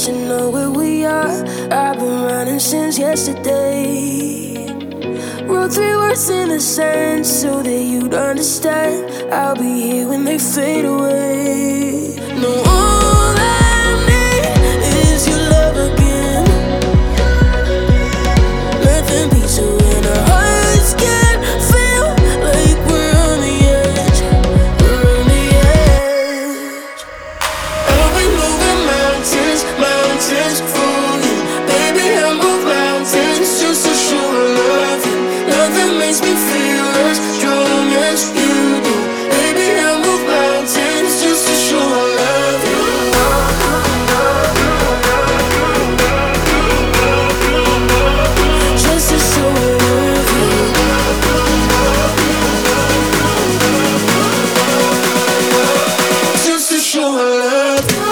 should know where we are. I've been running since yesterday. Wrote 3 words in the sand so that you'd understand. I'll be here when they fade away. No, all I need is your love again. Nothing beats you when our hearts can feel like we're on the edge. We're on the edge. I've been moving mountains, mountains for you. Baby, I move mountains just to show I love you. Nothing makes me feel as strong as you do. Baby, I move mountains just to show I love you. Just to show I love you. Just to show I love you.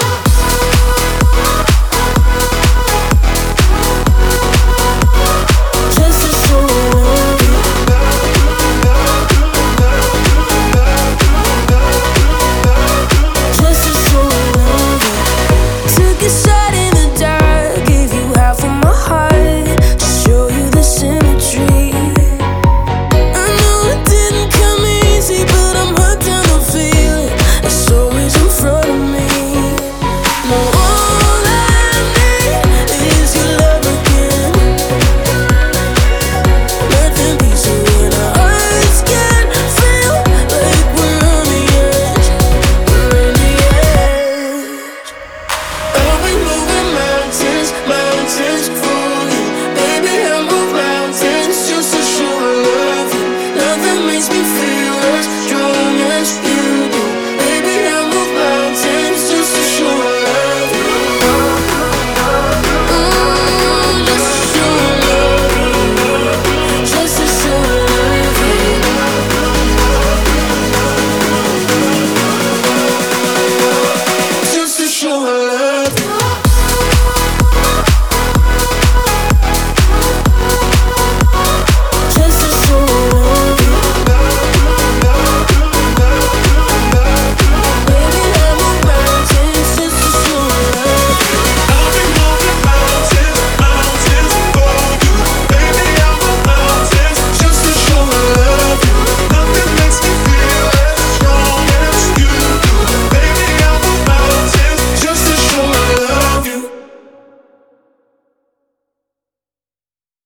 Just to show I love you. Just to show I love you. Took a shot in the dark, gave you half of my heart to show you the symmetry. I know it didn't come easy, but I'm hooked on the feeling. It's always in front of me. No, all I need is your love again. Nothing beats you when our hearts can feel like we're on the edge. We're on the edge. I've been moving mountains, mountains for you. Baby, I move mountains just to show I love you. Nothing makes me feel